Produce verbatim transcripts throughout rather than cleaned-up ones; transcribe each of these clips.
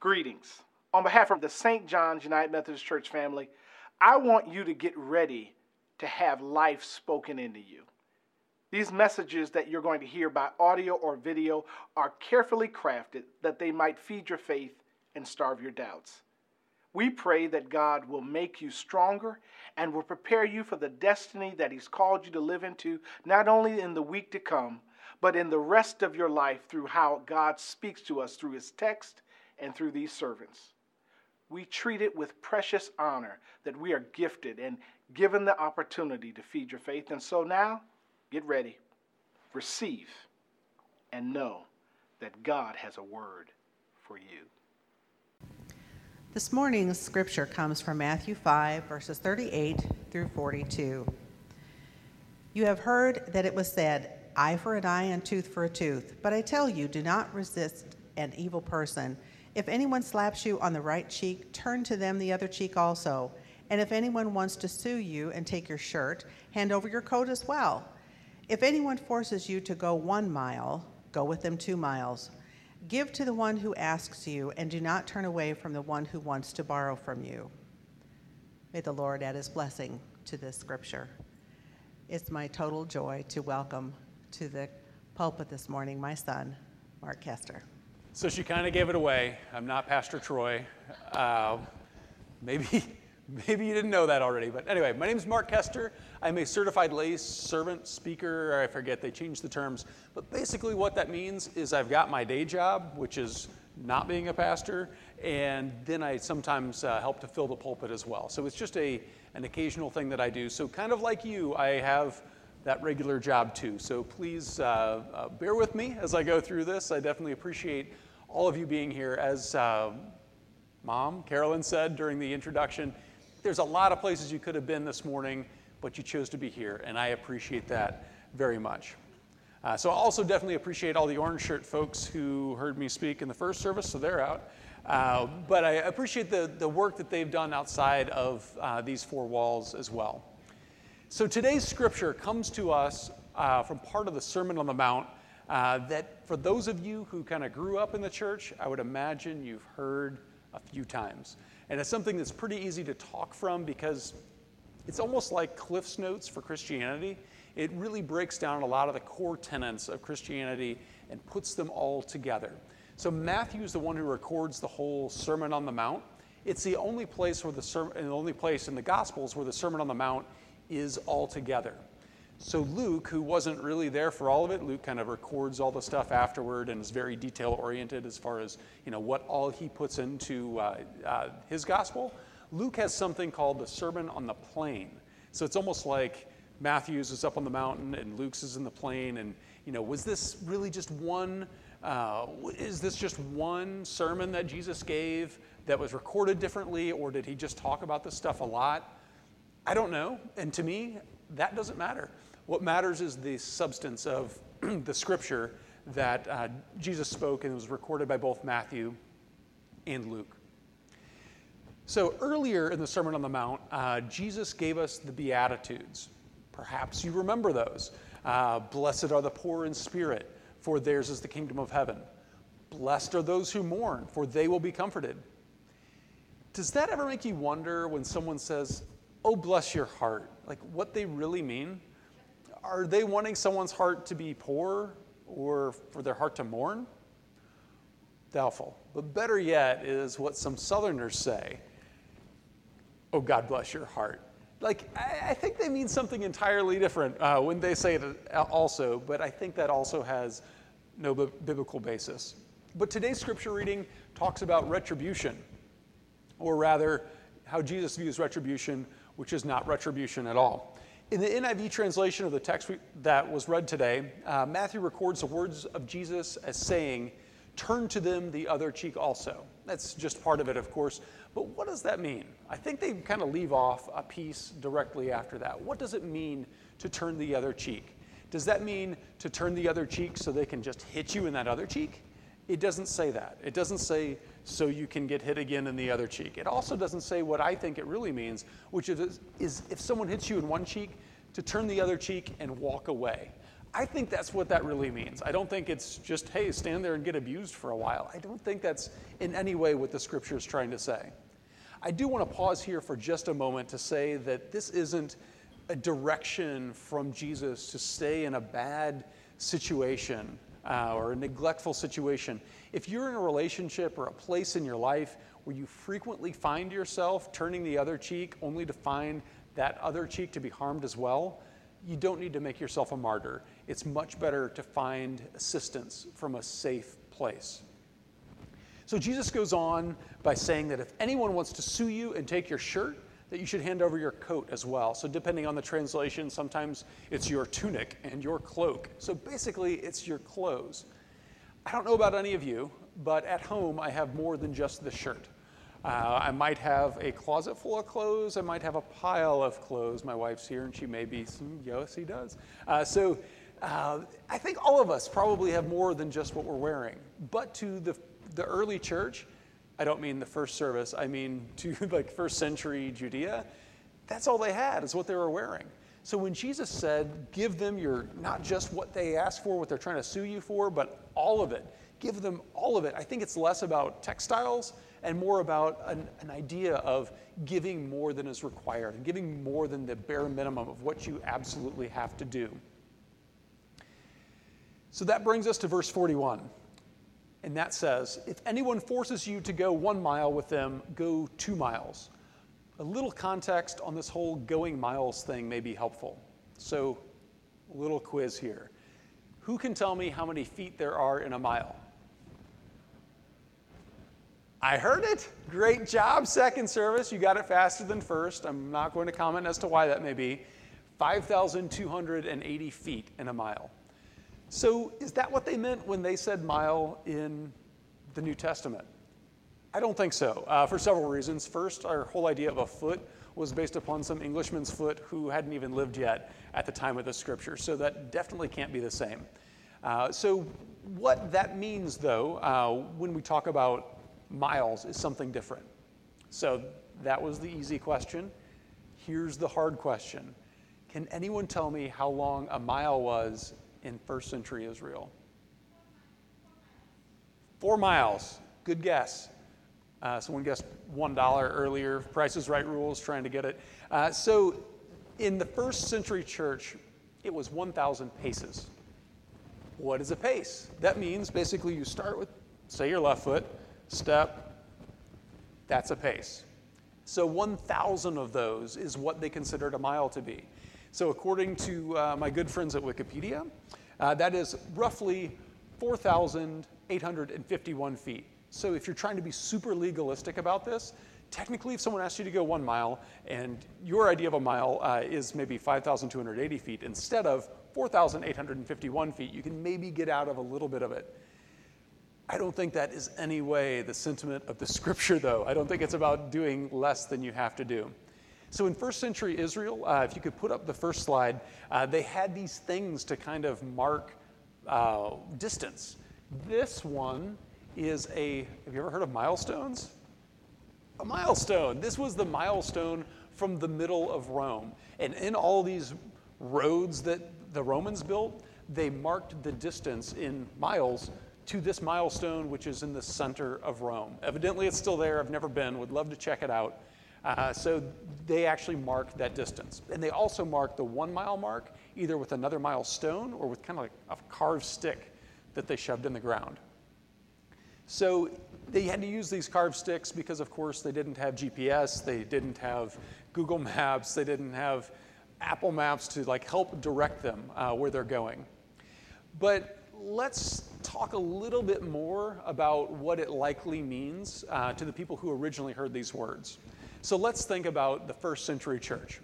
Greetings. On behalf of the Saint John's United Methodist Church family, I want you to get ready to have life spoken into you. These messages that you're going to hear by audio or video are carefully crafted that they might feed your faith and starve your doubts. We pray that God will make you stronger and will prepare you for the destiny that He's called you to live into, not only in the week to come, but in the rest of your life through how God speaks to us through His text and through these servants. We treat it with precious honor that we are gifted and given the opportunity to feed your faith. And so now, get ready, receive, and know that God has a word for you. This morning's scripture comes from Matthew five, verses thirty-eight through forty-two. You have heard that it was said, eye for an eye and tooth for a tooth. But I tell you, do not resist an evil person. If anyone slaps you on the right cheek, turn to them the other cheek also. And if anyone wants to sue you and take your shirt, hand over your coat as well. If anyone forces you to go one mile, go with them two miles. Give to the one who asks you, and do not turn away from the one who wants to borrow from you. May the Lord add His blessing to this scripture. It's my total joy to welcome to the pulpit this morning my son, Mark Kester. So she kind of gave it away. I'm not Pastor Troy. Uh, maybe, maybe you didn't know that already. But anyway, my name is Mark Kester. I'm a certified lay servant, speaker, or I forget, they changed the terms. But basically what that means is I've got my day job, which is not being a pastor, and then I sometimes uh, help to fill the pulpit as well. So it's just a an occasional thing that I do. So kind of like you, I have that regular job too. So please uh, uh, bear with me as I go through this. I definitely appreciate all of you being here. As uh, Mom, Carolyn, said during the introduction, there's a lot of places you could have been this morning, but you chose to be here, and I appreciate that very much. Uh, so I also definitely appreciate all the orange shirt folks who heard me speak in the first service, so they're out. Uh, but I appreciate the, the work that they've done outside of uh, these four walls as well. So today's scripture comes to us uh, from part of the Sermon on the Mount uh, that for those of you who kind of grew up in the church, I would imagine you've heard a few times. And it's something that's pretty easy to talk from because it's almost like Cliff's Notes for Christianity. It really breaks down a lot of the core tenets of Christianity and puts them all together. So Matthew is the one who records the whole Sermon on the Mount. It's the only place where the sermon, the only place in the Gospels where the Sermon on the Mount is all together. So Luke, who wasn't really there for all of it, Luke kind of records all the stuff afterward and is very detail-oriented as far as, you know, what all he puts into uh, uh, his gospel. Luke has something called the Sermon on the Plain. So it's almost like Matthew's is up on the mountain and Luke's is in the plain. And, you know, was this really just one, uh, is this just one sermon that Jesus gave that was recorded differently, or did he just talk about this stuff a lot? I don't know. And to me, that doesn't matter. What matters is the substance of the scripture that uh, Jesus spoke and was recorded by both Matthew and Luke. So earlier in the Sermon on the Mount, uh, Jesus gave us the Beatitudes. Perhaps you remember those. Uh, Blessed are the poor in spirit, for theirs is the kingdom of heaven. Blessed are those who mourn, for they will be comforted. Does that ever make you wonder when someone says, oh, bless your heart, like what they really mean? Are they wanting someone's heart to be poor or for their heart to mourn? Doubtful. But better yet is what some Southerners say, oh, God bless your heart. Like, I, I think they mean something entirely different uh, when they say it also, but I think that also has no b- biblical basis. But today's scripture reading talks about retribution, or rather, how Jesus views retribution, which is not retribution at all. In the N I V translation of the text we, that was read today, uh, Matthew records the words of Jesus as saying, turn to them the other cheek also. That's just part of it, of course. But what does that mean? I think they kind of leave off a piece directly after that. What does it mean to turn the other cheek? Does that mean to turn the other cheek so they can just hit you in that other cheek? It doesn't say that. It doesn't say so you can get hit again in the other cheek. It also doesn't say what I think it really means, which is, is if someone hits you in one cheek, to turn the other cheek and walk away. I think that's what that really means. I don't think it's just, hey, stand there and get abused for a while. I don't think that's in any way what the scripture is trying to say. I do want to pause here for just a moment to say that this isn't a direction from Jesus to stay in a bad situation uh, or a neglectful situation. If you're in a relationship or a place in your life where you frequently find yourself turning the other cheek only to find that other cheek to be harmed as well, you don't need to make yourself a martyr. It's much better to find assistance from a safe place. So Jesus goes on by saying that if anyone wants to sue you and take your shirt, that you should hand over your coat as well. So depending on the translation, sometimes it's your tunic and your cloak. So basically, it's your clothes. I don't know about any of you, but at home, I have more than just the shirt. Uh, I might have a closet full of clothes. I might have a pile of clothes. My wife's here, and she may be, yes, he does. Uh, so uh, I think all of us probably have more than just what we're wearing. But to the, the early church, I don't mean the first service, I mean to like first century Judea, that's all they had is what they were wearing. So when Jesus said, give them your, not just what they asked for, what they're trying to sue you for, but all of it, give them all of it. I think it's less about textiles and more about an, an idea of giving more than is required and giving more than the bare minimum of what you absolutely have to do. So that brings us to verse forty-one. And that says, if anyone forces you to go one mile with them, go two miles. A little context on this whole going miles thing may be helpful. So, a little quiz here. Who can tell me how many feet there are in a mile? I heard it. Great job, second service. You got it faster than first. I'm not going to comment as to why that may be. five thousand two hundred eighty feet in a mile. So is that what they meant when they said mile in the New Testament? I don't think so, uh, for several reasons. First, our whole idea of a foot was based upon some Englishman's foot who hadn't even lived yet at the time of the scripture, so that definitely can't be the same. Uh, so what that means, though, uh, when we talk about miles is something different. So that was the easy question. Here's the hard question. Can anyone tell me how long a mile was in first century Israel? Four miles. Good guess. Uh, someone guessed one dollar earlier. Price is Right rules, trying to get it. Uh, so in the first century church, it was one thousand paces. What is a pace? That means basically you start with, say, your left foot, step, that's a pace. So one thousand of those is what they considered a mile to be. So according to uh, my good friends at Wikipedia, uh, that is roughly four thousand eight hundred fifty-one feet. So if you're trying to be super legalistic about this, technically if someone asks you to go one mile and your idea of a mile uh, is maybe five thousand two hundred eighty feet instead of four thousand eight hundred fifty-one feet, you can maybe get out of a little bit of it. I don't think that is any way the sentiment of the scripture, though. I don't think it's about doing less than you have to do. So in first century Israel, uh, if you could put up the first slide, uh, they had these things to kind of mark uh, distance. This one is a, have you ever heard of milestones? A milestone. This was the milestone from the middle of Rome. And in all these roads that the Romans built, they marked the distance in miles to this milestone, which is in the center of Rome. Evidently, it's still there. I've never been. Would love to check it out. Uh, so they actually marked that distance. And they also marked the one mile mark, either with another milestone or with kind of like a carved stick that they shoved in the ground. So they had to use these carved sticks because, of course, they didn't have G P S, they didn't have Google Maps, they didn't have Apple Maps to like help direct them uh, where they're going. But let's talk a little bit more about what it likely means uh, to the people who originally heard these words. So let's think about the first century church.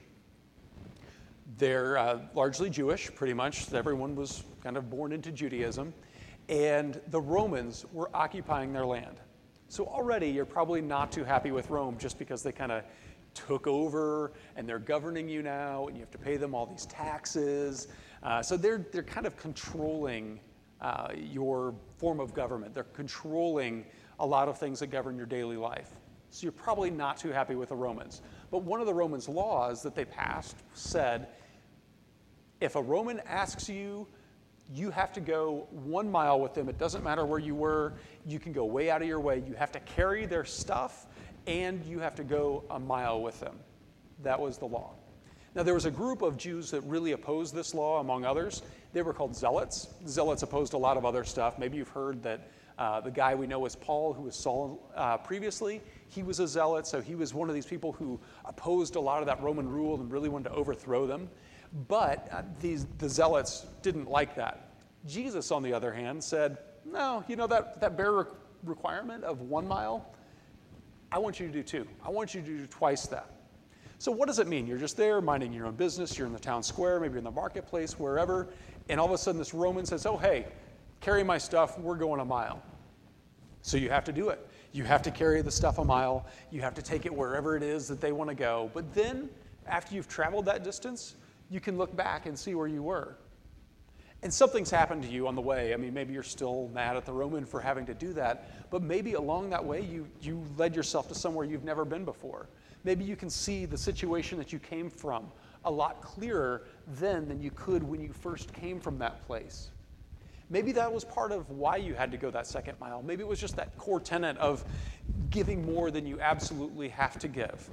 They're uh, largely Jewish, pretty much. Everyone was kind of born into Judaism. And the Romans were occupying their land. So already you're probably not too happy with Rome just because they kind of took over and they're governing you now and you have to pay them all these taxes. Uh, so they're, they're kind of controlling uh, your form of government. They're controlling a lot of things that govern your daily life. So you're probably not too happy with the Romans. But one of the Romans' laws that they passed said, if a Roman asks you You have to go one mile with them. It doesn't matter where you were. You can go way out of your way. You have to carry their stuff, and you have to go a mile with them. That was the law. Now, there was a group of Jews that really opposed this law, among others. They were called Zealots. Zealots opposed a lot of other stuff. Maybe you've heard that uh, the guy we know as Paul, who was Saul uh, previously, he was a Zealot, so he was one of these people who opposed a lot of that Roman rule and really wanted to overthrow them. But uh, these, the Zealots didn't like that. Jesus, on the other hand, said, no, you know, that, that bare re- requirement of one mile, I want you to do two. I want you to do twice that. So what does it mean? You're just there minding your own business. You're in the town square, maybe you're in the marketplace, wherever. And all of a sudden this Roman says, oh, hey, carry my stuff. We're going a mile. So you have to do it. You have to carry the stuff a mile. You have to take it wherever it is that they want to go. But then after you've traveled that distance, you can look back and see where you were. And something's happened to you on the way. I mean, maybe you're still mad at the Roman for having to do that, but maybe along that way you, you led yourself to somewhere you've never been before. Maybe you can see the situation that you came from a lot clearer then than you could when you first came from that place. Maybe that was part of why you had to go that second mile. Maybe it was just that core tenet of giving more than you absolutely have to give.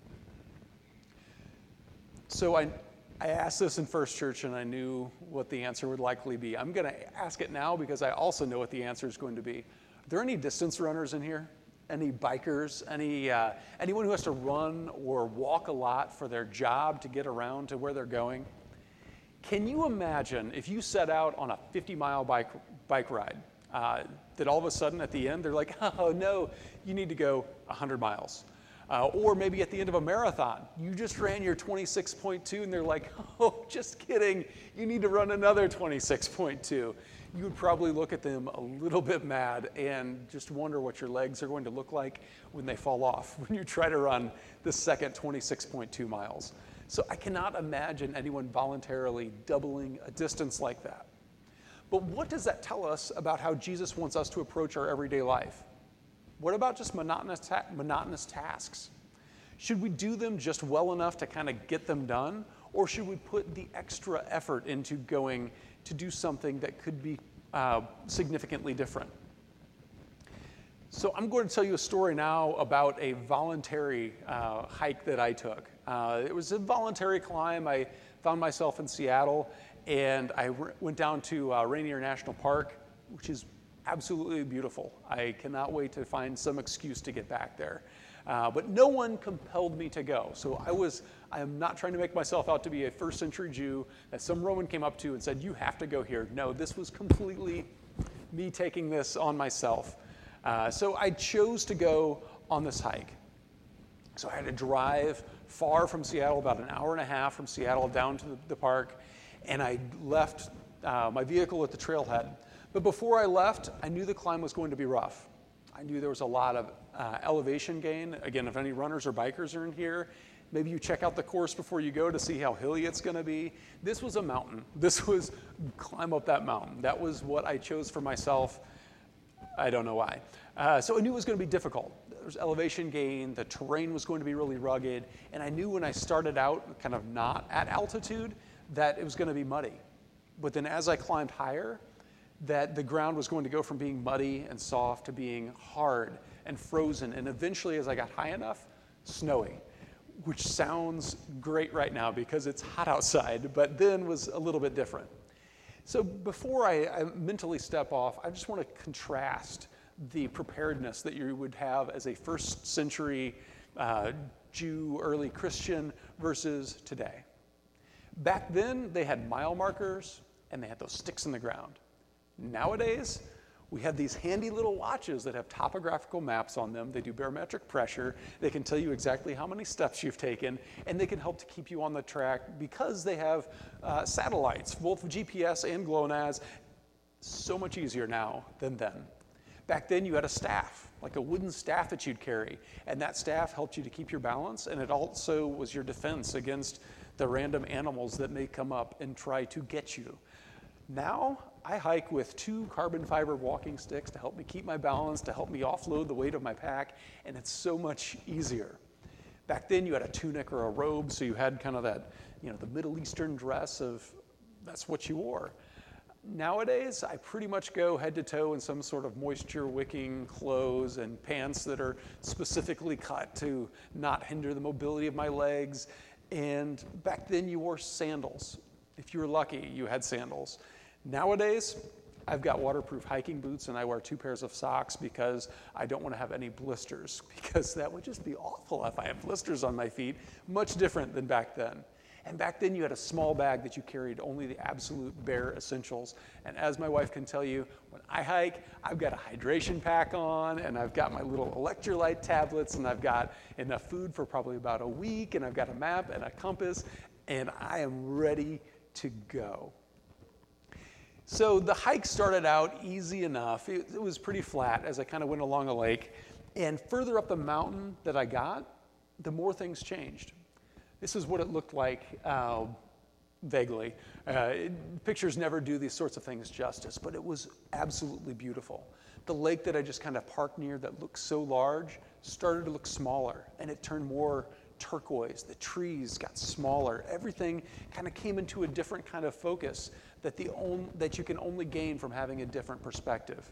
So I... I asked this in First Church, and I knew what the answer would likely be. I'm going to ask it now because I also know what the answer is going to be. Are there any distance runners in here? Any bikers? Any uh, anyone who has to run or walk a lot for their job to get around to where they're going? Can you imagine if you set out on a fifty-mile bike bike ride, uh, that all of a sudden at the end they're like, oh no, you need to go one hundred miles. Uh, or maybe at the end of a marathon, you just ran your twenty-six point two and they're like, oh, just kidding, you need to run another twenty-six point two. You would probably look at them a little bit mad and just wonder what your legs are going to look like when they fall off, when you try to run the second twenty-six point two miles. So I cannot imagine anyone voluntarily doubling a distance like that. But what does that tell us about how Jesus wants us to approach our everyday life? What about just monotonous, ta- monotonous tasks? Should we do them just well enough to kind of get them done? Or should we put the extra effort into going to do something that could be uh, significantly different? So I'm going to tell you a story now about a voluntary uh, hike that I took. Uh, it was a voluntary climb. I found myself in Seattle, and I re- went down to uh, Rainier National Park, which is absolutely beautiful. I cannot wait to find some excuse to get back there. Uh, but no one compelled me to go. So I was, I am not trying to make myself out to be a first century Jew that some Roman came up to and said, you have to go here. No, this was completely me taking this on myself. Uh, so I chose to go on this hike. So I had to drive far from Seattle, about an hour and a half from Seattle down to the, the park. And I left uh, my vehicle at the trailhead. But before I left, I knew the climb was going to be rough. I knew there was a lot of uh, elevation gain. Again, if any runners or bikers are in here, maybe you check out the course before you go to see how hilly it's going to be. This was a mountain. This was climb up that mountain. That was what I chose for myself. I don't know why. Uh, so I knew it was going to be difficult. There was elevation gain. The terrain was going to be really rugged. And I knew when I started out kind of not at altitude that it was going to be muddy. But then as I climbed higher, that the ground was going to go from being muddy and soft to being hard and frozen, and eventually, as I got high enough, snowy, which sounds great right now because it's hot outside, but then was a little bit different. So before I, I mentally step off, I just want to contrast the preparedness that you would have as a first century uh, Jew, early Christian, versus today. Back then, they had mile markers, and they had those sticks in the ground. Nowadays, we have these handy little watches that have topographical maps on them. They do barometric pressure. They can tell you exactly how many steps you've taken, and they can help to keep you on the track because they have uh, satellites, both G P S and GLONASS. So much easier now than then. Back then, you had a staff, like a wooden staff that you'd carry, and that staff helped you to keep your balance, and it also was your defense against the random animals that may come up and try to get you. Now, I hike with two carbon fiber walking sticks to help me keep my balance, to help me offload the weight of my pack, and it's so much easier. Back then, you had a tunic or a robe, so you had kind of that, you know, the Middle Eastern dress of, that's what you wore. Nowadays, I pretty much go head to toe in some sort of moisture-wicking clothes and pants that are specifically cut to not hinder the mobility of my legs. And back then, you wore sandals. If you were lucky, you had sandals. Nowadays, I've got waterproof hiking boots, and I wear two pairs of socks because I don't want to have any blisters, because that would just be awful if I had blisters on my feet. Much different than back then. And back then, you had a small bag that you carried only the absolute bare essentials. And as my wife can tell you, when I hike, I've got a hydration pack on, and I've got my little electrolyte tablets, and I've got enough food for probably about a week, and I've got a map and a compass, and I am ready to go. So the hike started out easy enough. It, it was pretty flat as I kind of went along a lake. And further up the mountain that I got, the more things changed. This is what it looked like uh, vaguely. Uh, it, pictures never do these sorts of things justice, but it was absolutely beautiful. The lake that I just kind of parked near that looked so large started to look smaller, and it turned more turquoise. The trees got smaller. Everything kind of came into a different kind of focus that, the on, that you can only gain from having a different perspective.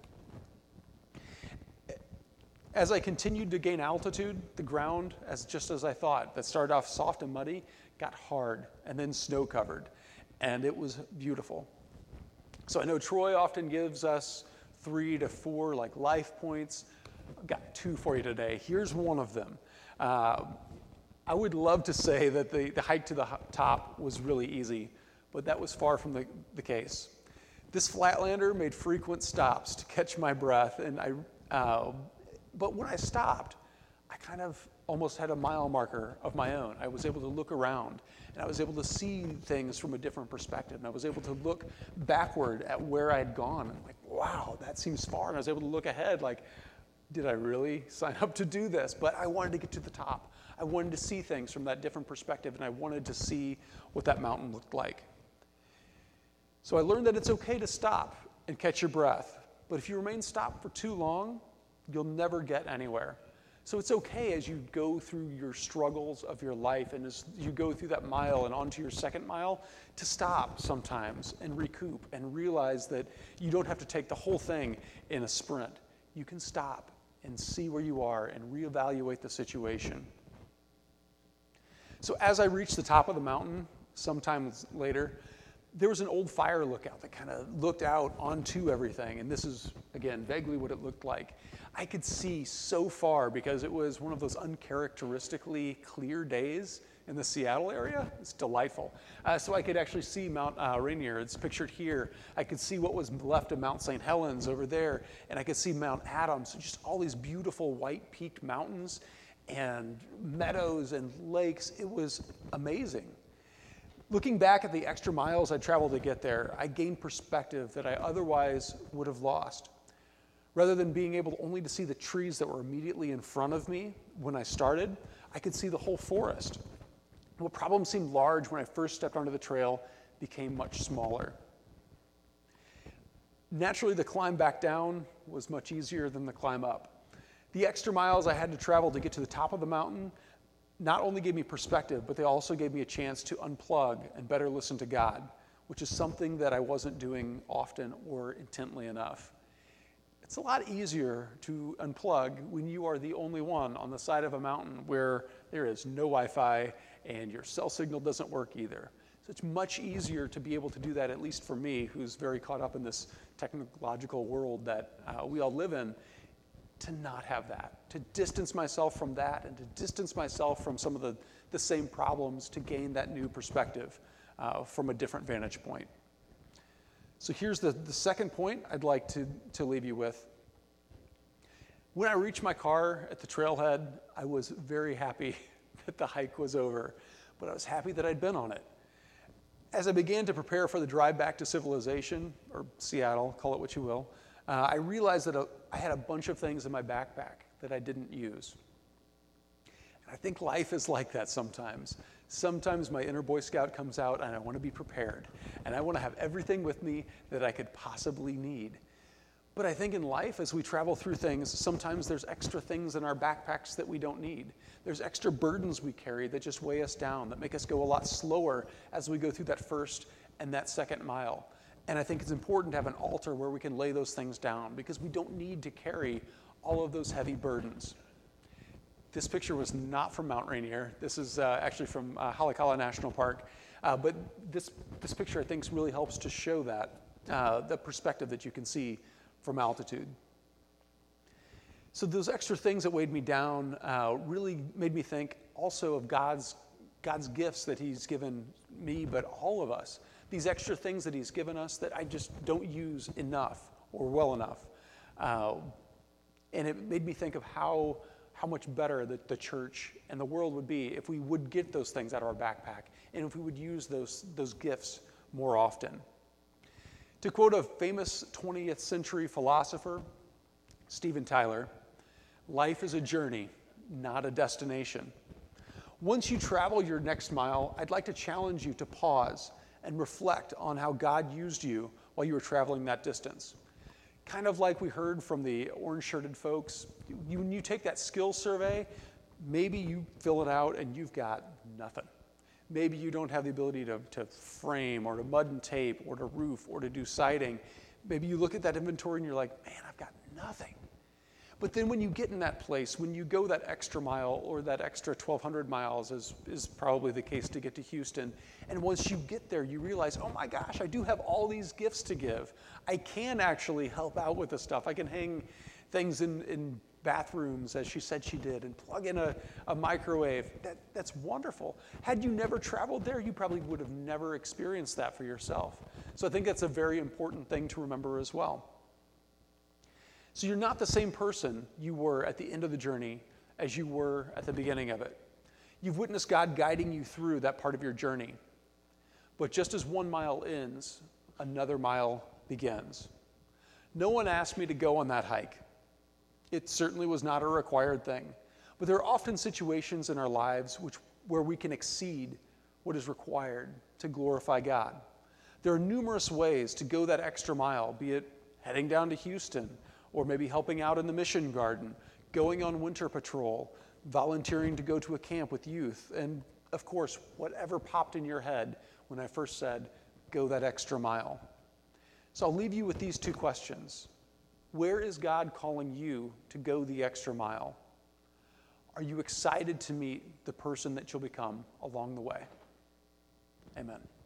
As I continued to gain altitude, the ground, as just as I thought, that started off soft and muddy, got hard and then snow-covered, and it was beautiful. So I know Troy often gives us three to four like life points. I've got two for you today. Here's one of them. Uh, I would love to say that the, the hike to the top was really easy, but that was far from the, the case. This Flatlander made frequent stops to catch my breath, and I. Uh, But when I stopped, I kind of almost had a mile marker of my own. I was able to look around, and I was able to see things from a different perspective, and I was able to look backward at where I had gone, and I'm like, wow, that seems far. And I was able to look ahead, like, did I really sign up to do this? But I wanted to get to the top. I wanted to see things from that different perspective, and I wanted to see what that mountain looked like. So I learned that it's okay to stop and catch your breath, but if you remain stopped for too long, you'll never get anywhere. So it's okay as you go through your struggles of your life and as you go through that mile and onto your second mile to stop sometimes and recoup and realize that you don't have to take the whole thing in a sprint. You can stop and see where you are and reevaluate the situation. So as I reached the top of the mountain, sometime later, there was an old fire lookout that kind of looked out onto everything. And this is, again, vaguely what it looked like. I could see so far because it was one of those uncharacteristically clear days in the Seattle area. It's delightful. Uh, so I could actually see Mount uh, Rainier. It's pictured here. I could see what was left of Mount Saint Helens over there. And I could see Mount Adams. Just all these beautiful white peaked mountains and meadows and lakes. It was amazing. Looking back at the extra miles I traveled to get there, I gained perspective that I otherwise would have lost. Rather than being able only to see the trees that were immediately in front of me when I started, I could see the whole forest. What problem seemed large when I first stepped onto the trail became much smaller. Naturally, the climb back down was much easier than the climb up. The extra miles I had to travel to get to the top of the mountain not only gave me perspective, but they also gave me a chance to unplug and better listen to God, which is something that I wasn't doing often or intently enough. It's a lot easier to unplug when you are the only one on the side of a mountain where there is no Wi-Fi and your cell signal doesn't work either. So it's much easier to be able to do that, at least for me, who's very caught up in this technological world that uh, we all live in, to not have that, to distance myself from that and to distance myself from some of the, the same problems to gain that new perspective uh, from a different vantage point. So here's the, the second point I'd like to, to leave you with. When I reached my car at the trailhead, I was very happy that the hike was over, but I was happy that I'd been on it. As I began to prepare for the drive back to civilization, or Seattle, call it what you will, uh, I realized that a, I had a bunch of things in my backpack that I didn't use. And I think life is like that sometimes. Sometimes my inner Boy Scout comes out and I want to be prepared. And I want to have everything with me that I could possibly need. But I think in life, as we travel through things, sometimes there's extra things in our backpacks that we don't need. There's extra burdens we carry that just weigh us down, that make us go a lot slower as we go through that first and that second mile. And I think it's important to have an altar where we can lay those things down because we don't need to carry all of those heavy burdens. This picture was not from Mount Rainier. This is uh, actually from uh, Haleakala National Park. Uh, but this, this picture, I think, really helps to show that, uh, the perspective that you can see from altitude. So those extra things that weighed me down uh, really made me think also of God's, God's gifts that he's given me, but all of us. These extra things that he's given us that I just don't use enough or well enough. Uh, and it made me think of how, how much better the, the church and the world would be if we would get those things out of our backpack and if we would use those, those gifts more often. To quote a famous twentieth century philosopher, Steven Tyler, life is a journey, not a destination. Once you travel your next mile, I'd like to challenge you to pause and reflect on how God used you while you were traveling that distance. Kind of like we heard from the orange-shirted folks, you, when you take that skill survey, maybe you fill it out and you've got nothing. Maybe you don't have the ability to, to frame or to mud and tape or to roof or to do siding. Maybe you look at that inventory and you're like, man, I've got nothing. But then when you get in that place, when you go that extra mile or that extra twelve hundred miles, as is probably the case to get to Houston, and once you get there, you realize, oh my gosh, I do have all these gifts to give. I can actually help out with this stuff. I can hang things in, in bathrooms, as she said she did, and plug in a, a microwave. That, that's wonderful. Had you never traveled there, you probably would have never experienced that for yourself. So I think that's a very important thing to remember as well. So you're not the same person you were at the end of the journey as you were at the beginning of it. You've witnessed God guiding you through that part of your journey. But just as one mile ends, another mile begins. No one asked me to go on that hike. It certainly was not a required thing. But there are often situations in our lives which, where we can exceed what is required to glorify God. There are numerous ways to go that extra mile, be it heading down to Houston, or maybe helping out in the mission garden, going on winter patrol, volunteering to go to a camp with youth, and of course, whatever popped in your head when I first said, go that extra mile. So I'll leave you with these two questions. Where is God calling you to go the extra mile? Are you excited to meet the person that you'll become along the way? Amen.